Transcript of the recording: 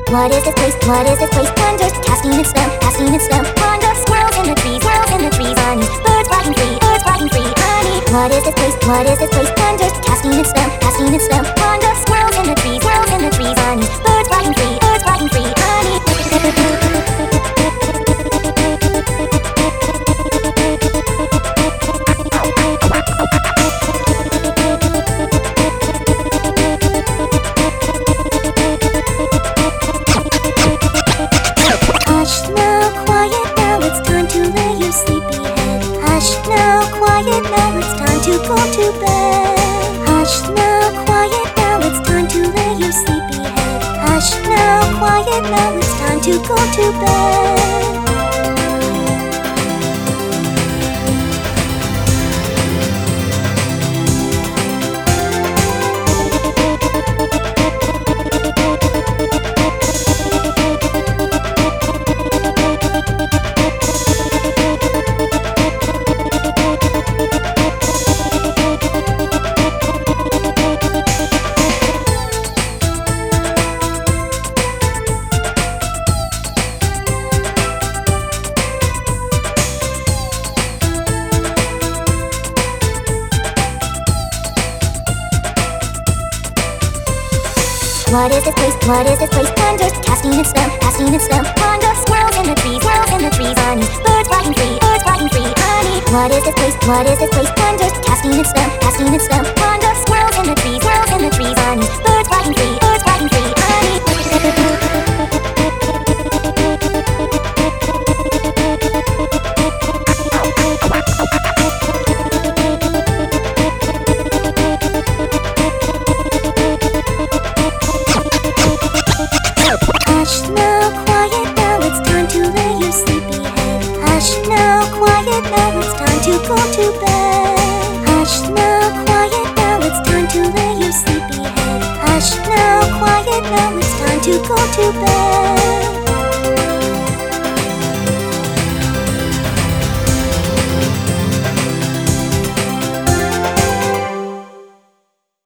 What is this place? What is this place? Wonders, casting its spell, casting its spell. Wonder, squirrels in the trees, honey. Birds flying free, honey. What is this place? What is this place? Wonders, casting its spell, casting its spell. Wonder, squirrels in the trees, honey. Birds flying free, honey. Hush now, quiet now, it's time to lay your sleepy head. Hush now, quiet now, it's time to go to bed. Hush now, quiet now, it's time to lay your sleepy head. Hush now, quiet now, it's time to go to bed. What is this place? What is this place? Wonders, casting its spell, casting its spell. Wonder, squirrels in the trees, honey. Birds flying free, honey. What is this place? What is this place? Wonders, casting its spell, casting its spell. Wonder, squirrels in the trees, honey. Birds flying free, honey. Hush now, quiet now, it's time to lay your sleepy head. Hush now, quiet now, it's time to go to bed. Hush now, quiet now, it's time to lay your sleepy head. Hush now, quiet now, it's time to go to bed.